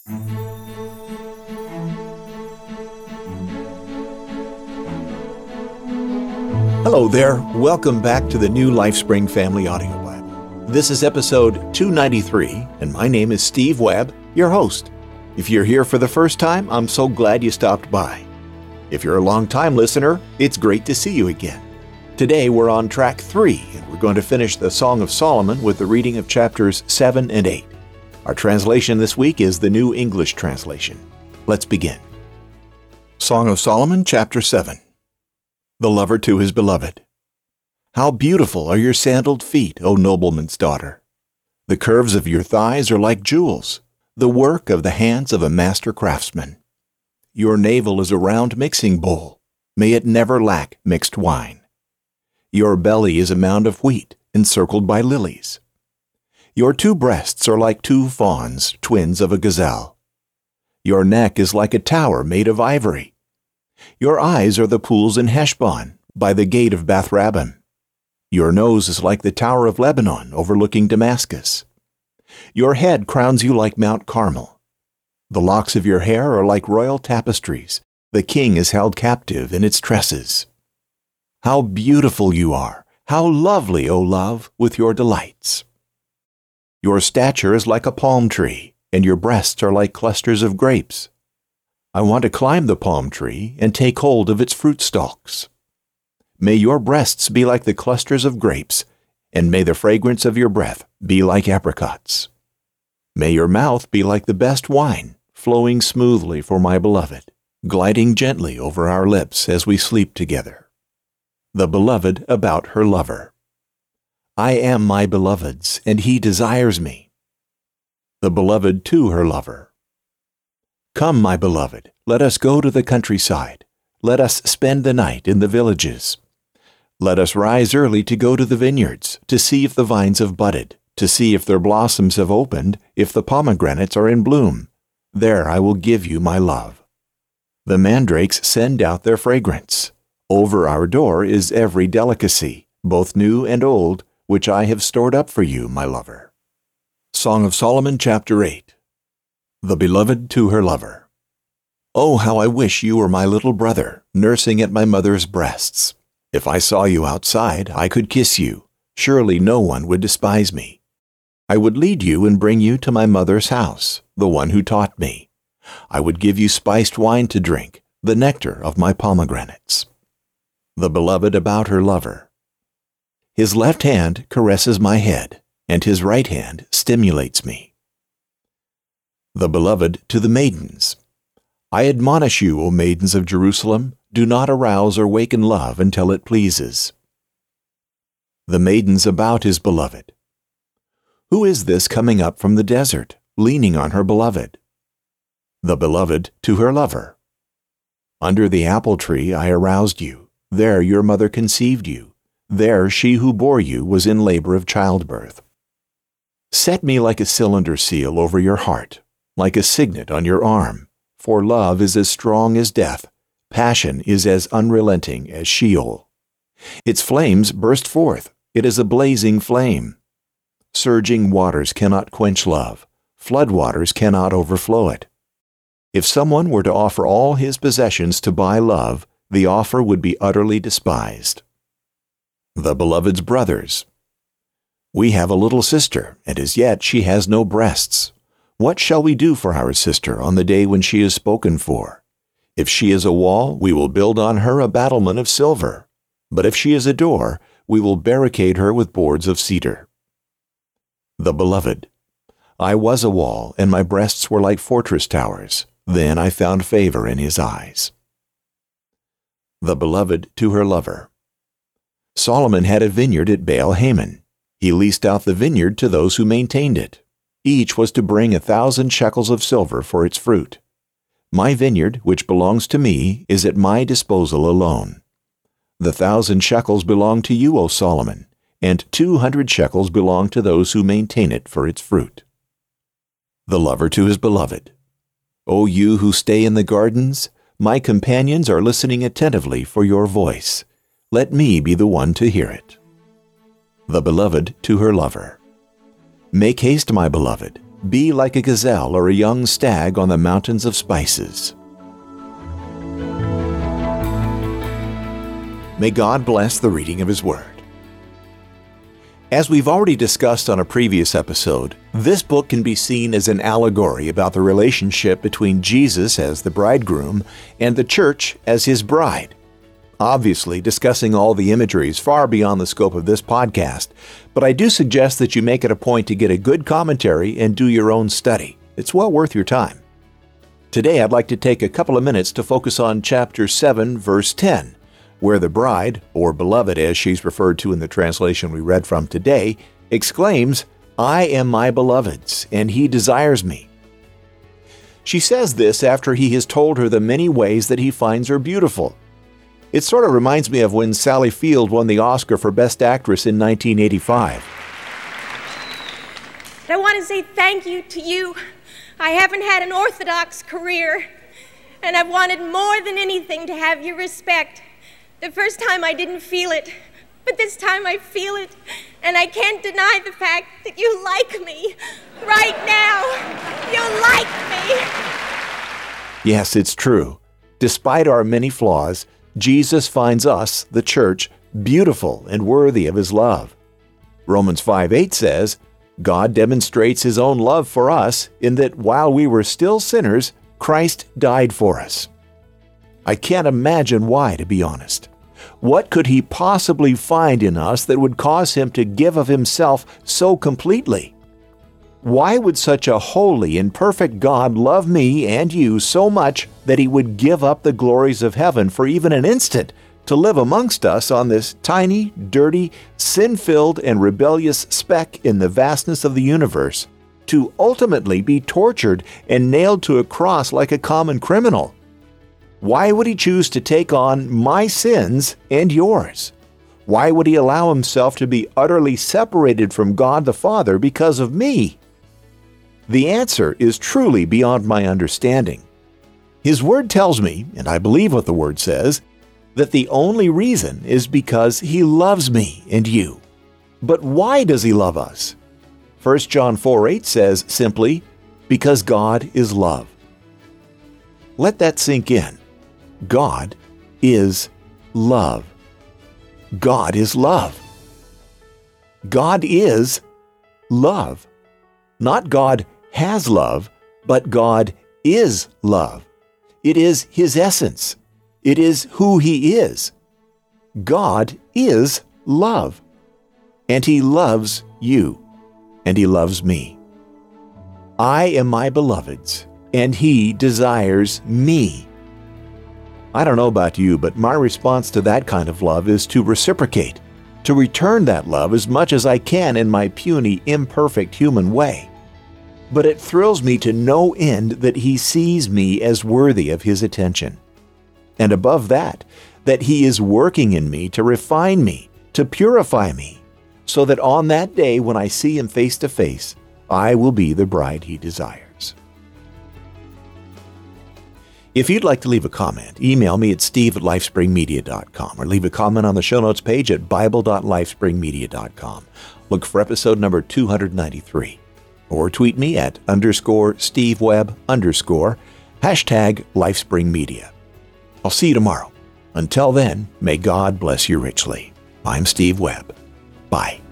Hello there. Welcome back to the new LifeSpring Family Audio Bible. This is episode 293, and my name is Steve Webb, your host. If you're here for the first time, I'm so glad you stopped by. If you're a long-time listener, it's great to see you again. Today we're on track 3, and we're going to finish the Song of Solomon with the reading of chapters 7 and 8. Our translation this week is the New English Translation. Let's begin. Song of Solomon, chapter 7. The lover to his beloved. How beautiful are your sandaled feet, O nobleman's daughter! The curves of your thighs are like jewels, the work of the hands of a master craftsman. Your navel is a round mixing bowl. May it never lack mixed wine. Your belly is a mound of wheat, encircled by lilies. Your 2 breasts are like 2 fawns, twins of a gazelle. Your neck is like a tower made of ivory. Your eyes are the pools in Heshbon, by the gate of Bath-rabbim. Your nose is like the tower of Lebanon, overlooking Damascus. Your head crowns you like Mount Carmel. The locks of your hair are like royal tapestries. The king is held captive in its tresses. How beautiful you are! How lovely, O love, with your delights! Your stature is like a palm tree, and your breasts are like clusters of grapes. I want to climb the palm tree and take hold of its fruit stalks. May your breasts be like the clusters of grapes, and may the fragrance of your breath be like apricots. May your mouth be like the best wine, flowing smoothly for my beloved, gliding gently over our lips as we sleep together. The beloved about her lover. I am my beloved's, and he desires me. The beloved to her lover. Come, my beloved, let us go to the countryside. Let us spend the night in the villages. Let us rise early to go to the vineyards, to see if the vines have budded, to see if their blossoms have opened, if the pomegranates are in bloom. There I will give you my love. The mandrakes send out their fragrance. Over our door is every delicacy, both new and old, which I have stored up for you, my lover. Song of Solomon, chapter 8. The beloved to her lover. Oh, how I wish you were my little brother, nursing at my mother's breasts. If I saw you outside, I could kiss you. Surely no one would despise me. I would lead you and bring you to my mother's house, the one who taught me. I would give you spiced wine to drink, the nectar of my pomegranates. The beloved about her lover. His left hand caresses my head, and his right hand stimulates me. The beloved to the maidens. I admonish you, O maidens of Jerusalem, do not arouse or waken love until it pleases. The maidens about his beloved. Who is this coming up from the desert, leaning on her beloved? The beloved to her lover. Under the apple tree I aroused you. There your mother conceived you. There she who bore you was in labor of childbirth. Set me like a cylinder seal over your heart, like a signet on your arm, for love is as strong as death, passion is as unrelenting as Sheol. Its flames burst forth, it is a blazing flame. Surging waters cannot quench love, flood waters cannot overflow it. If someone were to offer all his possessions to buy love, the offer would be utterly despised. The beloved's brothers. We have a little sister, and as yet she has no breasts. What shall we do for our sister on the day when she is spoken for? If she is a wall, we will build on her a battlement of silver. But if she is a door, we will barricade her with boards of cedar. The beloved. I was a wall, and my breasts were like fortress towers. Then I found favor in his eyes. The beloved to her lover. Solomon had a vineyard at Baal-Hamon. He leased out the vineyard to those who maintained it. Each was to bring 1,000 shekels of silver for its fruit. My vineyard, which belongs to me, is at my disposal alone. The 1,000 shekels belong to you, O Solomon, and 200 shekels belong to those who maintain it for its fruit. The lover to his beloved. O you who stay in the gardens, my companions are listening attentively for your voice. Let me be the one to hear it. The beloved to her lover. Make haste, my beloved. be like a gazelle or a young stag on the mountains of spices. May God bless the reading of His Word. As we've already discussed on a previous episode, this book can be seen as an allegory about the relationship between Jesus as the bridegroom and the church as His bride. Obviously, discussing all the imagery is far beyond the scope of this podcast, but I do suggest that you make it a point to get a good commentary and do your own study. It's well worth your time. Today, I'd like to take a couple of minutes to focus on chapter 7, verse 10, where the bride, or beloved as she's referred to in the translation we read from today, exclaims, "I am my beloved's, and he desires me." She says this after he has told her the many ways that he finds her beautiful. It sort of reminds me of when Sally Field won the Oscar for Best Actress in 1985. I want to say thank you to you. I haven't had an orthodox career, and I've wanted more than anything to have your respect. The first time I didn't feel it, but this time I feel it, and I can't deny the fact that you like me. Right now, you like me. Yes, it's true. Despite our many flaws, Jesus finds us, the church, beautiful and worthy of His love. Romans 5:8 says, God demonstrates His own love for us in that while we were still sinners, Christ died for us. I can't imagine why, to be honest. What could He possibly find in us that would cause Him to give of Himself so completely? Why would such a holy and perfect God love me and you so much that He would give up the glories of heaven for even an instant to live amongst us on this tiny, dirty, sin-filled, and rebellious speck in the vastness of the universe, to ultimately be tortured and nailed to a cross like a common criminal? Why would He choose to take on my sins and yours? Why would He allow Himself to be utterly separated from God the Father because of me? The answer is truly beyond my understanding. His Word tells me, and I believe what the Word says, that the only reason is because He loves me and you. But why does He love us? 1 John 4:8 says simply, because God is love. Let that sink in. God is love. God is love. God is love. Not God has love, but God is love. It is His essence. It is who He is. God is love. And He loves you. And He loves me. I am my beloved's, and He desires me. I don't know about you, but my response to that kind of love is to reciprocate, to return that love as much as I can in my puny, imperfect human way. But it thrills me to no end that He sees me as worthy of His attention. And above that He is working in me to refine me, to purify me, so that on that day when I see Him face to face, I will be the bride He desires. If you'd like to leave a comment, email me at steve@lifespringmedia.com or leave a comment on the show notes page at bible.lifespringmedia.com. Look for episode number 293. Or tweet me at _SteveWebb_ #LifespringMedia. I'll see you tomorrow. Until then, may God bless you richly. I'm Steve Webb. Bye.